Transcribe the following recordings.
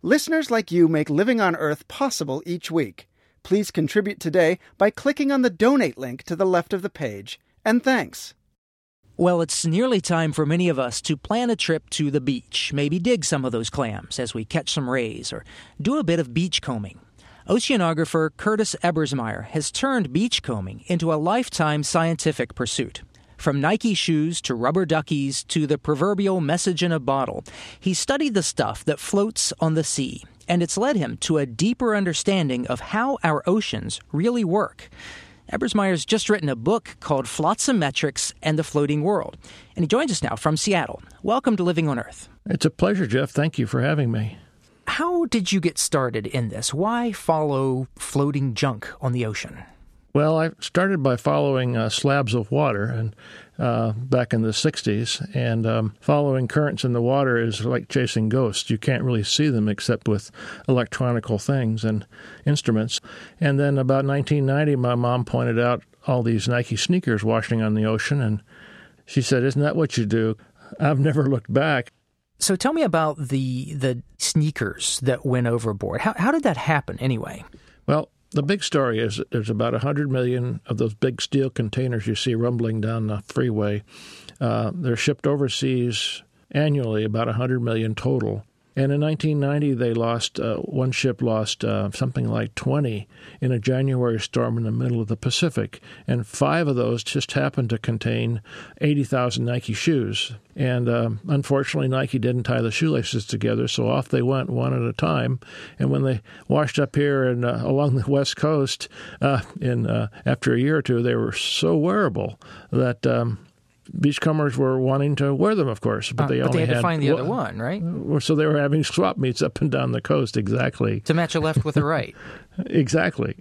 Listeners like you make Living on Earth possible each week. Please contribute today by clicking on the donate link to the left of the page. And thanks. Well, it's nearly time for many of us to plan a trip to the beach, maybe dig some of those clams as we catch some rays, or do a bit of beach combing. Oceanographer Curtis Ebersmeyer has turned beach combing into a lifetime scientific pursuit. From Nike shoes to rubber duckies to the proverbial message in a bottle, he studied the stuff that floats on the sea, and it's led him to a deeper understanding of how our oceans really work. Ebersmeyer's just written a book called Flotsometrics and the Floating World, and he joins us now from Seattle. Welcome to Living on Earth. It's a pleasure, Jeff. Thank you for having me. How did you get started in this? Why follow floating junk on the ocean? Well, I started by following slabs of water and back in the 60s, and following currents in the water is like chasing ghosts. You can't really see them except with electronical things and instruments. And then about 1990, my mom pointed out all these Nike sneakers washing on the ocean, and she said, "Isn't that what you do?" I've never looked back. So tell me about the sneakers that went overboard. How did that happen anyway? Well, the big story is that there's about 100 million of those big steel containers you see rumbling down the freeway. They're shipped overseas annually, about 100 million total. And in 1990, they lost, one ship lost something like 20 in a January storm in the middle of the Pacific. And 5 of those just happened to contain 80,000 Nike shoes. And unfortunately, Nike didn't tie the shoelaces together, so off they went one at a time. And when they washed up here and along the West Coast, after a year or two, they were so wearable that beachcombers were wanting to wear them, of course, but they had to find the other one, right? So they were having swap meets up and down the coast, exactly. To match a left with a right. Exactly.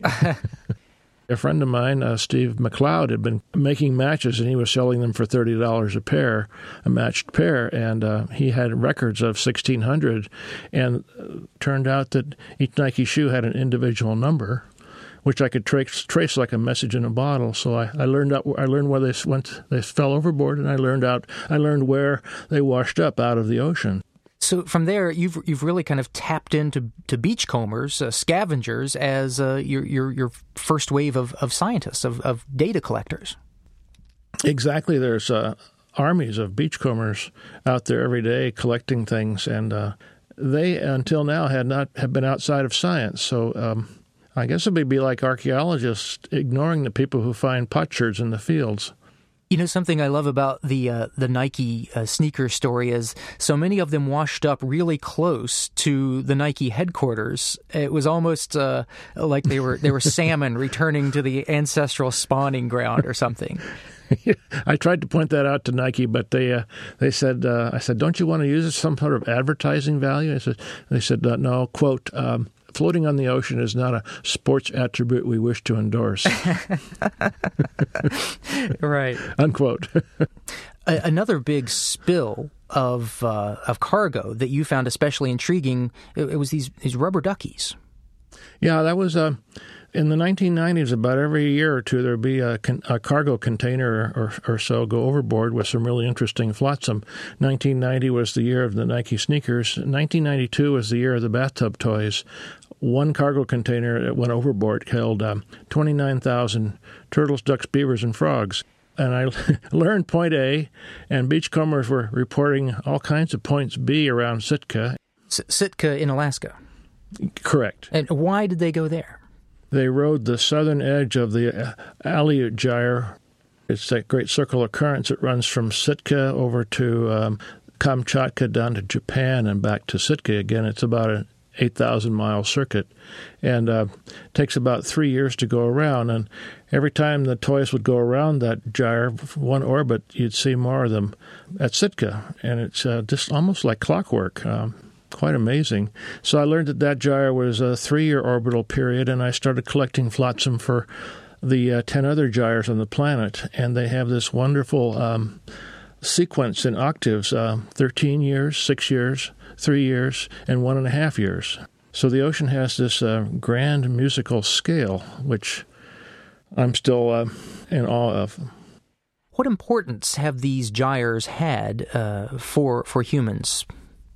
A friend of mine, Steve McLeod, had been making matches, and he was selling them for $30 a pair, a matched pair, and he had records of 1,600, and turned out that each Nike shoe had an individual number, which I could trace like a message in a bottle. So I learned where they fell overboard, and I learned where they washed up out of the ocean. So from there, you've really kind of tapped into beachcombers, scavengers, as your first wave of scientists, of data collectors. Exactly. There's armies of beachcombers out there every day collecting things, and they until now have been outside of science. So I guess it would be like archaeologists ignoring the people who find potsherds in the fields. You know, something I love about the Nike sneaker story is so many of them washed up really close to the Nike headquarters. It was almost like they were salmon returning to the ancestral spawning ground or something. I tried to point that out to Nike, but they said, I said, "Don't you want to use some sort of advertising value?" They said, "No, quote, floating on the ocean is not a sports attribute we wish to endorse." Right. Unquote. Another big spill of cargo that you found especially intriguing, it was these rubber duckies. Yeah, that was in the 1990s. About every year or two, there'd be a cargo container or so go overboard with some really interesting flotsam. 1990 was the year of the Nike sneakers. 1992 was the year of the bathtub toys. One cargo container that went overboard held 29,000 turtles, ducks, beavers, and frogs. And I learned point A, and beachcombers were reporting all kinds of points B around Sitka. Sitka in Alaska? Correct. And why did they go there? They rode the southern edge of the Aleut Gyre. It's that great circular current that runs from Sitka over to Kamchatka down to Japan and back to Sitka again. It's about an 8,000-mile circuit, and takes about 3 years to go around. And every time the toys would go around that gyre, one orbit, you'd see more of them at Sitka. And it's just almost like clockwork. Quite amazing. So I learned that gyre was a 3-year orbital period, and I started collecting flotsam for the 10 other gyres on the planet. And they have this wonderful sequence in octaves, 13 years, 6 years, 3 years, and 1.5 years. So the ocean has this grand musical scale, which I'm still in awe of. What importance have these gyres had for humans?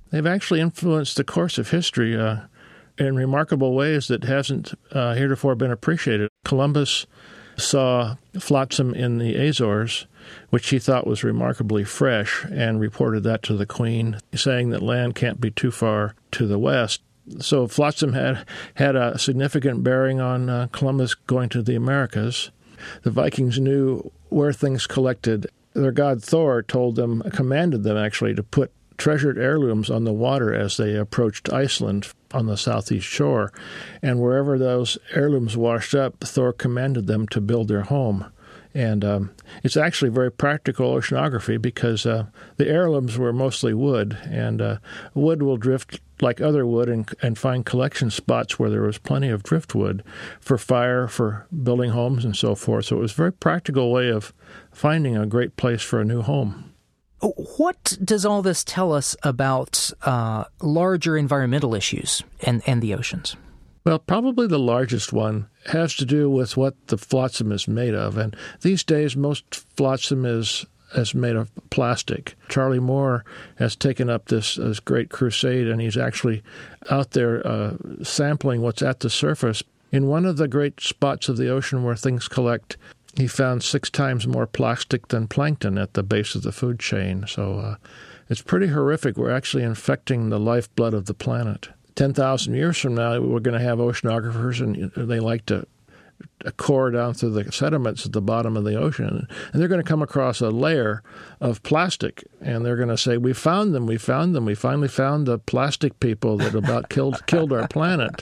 They've actually influenced the course of history in remarkable ways that hasn't heretofore been appreciated. Columbus saw flotsam in the Azores, which he thought was remarkably fresh, and reported that to the Queen, saying that land can't be too far to the west. So flotsam had a significant bearing on Columbus going to the Americas. The Vikings knew where things collected. Their god Thor commanded them actually to put treasured heirlooms on the water as they approached Iceland on the southeast shore. And wherever those heirlooms washed up, Thor commanded them to build their home. And it's actually very practical oceanography because the heirlooms were mostly wood, and wood will drift like other wood and find collection spots where there was plenty of driftwood for fire, for building homes, and so forth. So it was a very practical way of finding a great place for a new home. What does all this tell us about larger environmental issues and the oceans? Well, probably the largest one has to do with what the flotsam is made of. And these days, most flotsam is made of plastic. Charlie Moore has taken up this great crusade, and he's actually out there sampling what's at the surface. In one of the great spots of the ocean where things collect, he found 6 times more plastic than plankton at the base of the food chain. So it's pretty horrific. We're actually infecting the lifeblood of the planet. 10,000 years from now, we're going to have oceanographers, and they like to core down through the sediments at the bottom of the ocean. And they're going to come across a layer of plastic, and they're going to say, we found them. We finally found the plastic people that about killed our planet.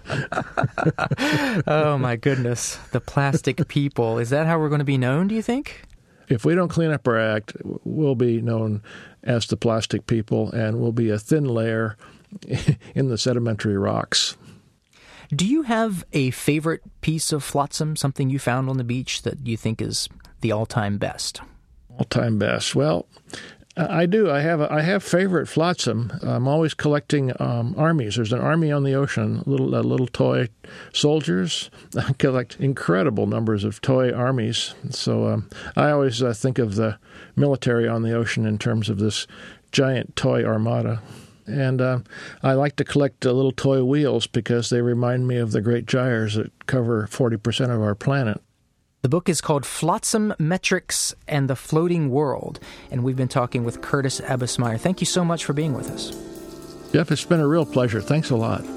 Oh, my goodness. The plastic people. Is that how we're going to be known, do you think? If we don't clean up our act, we'll be known as the plastic people, and we'll be a thin layer in the sedimentary rocks. Do you have a favorite piece of flotsam, something you found on the beach that you think is the all-time best? All-time best. Well, I do. I have favorite flotsam. I'm always collecting armies. There's an army on the ocean, little toy soldiers. I collect incredible numbers of toy armies. So I always think of the military on the ocean in terms of this giant toy armada. And I like to collect little toy wheels because they remind me of the great gyres that cover 40% of our planet. The book is called Flotsam Metrics and the Floating World, and we've been talking with Curtis Ebbesmeyer. Thank you so much for being with us. Jeff, it's been a real pleasure. Thanks a lot.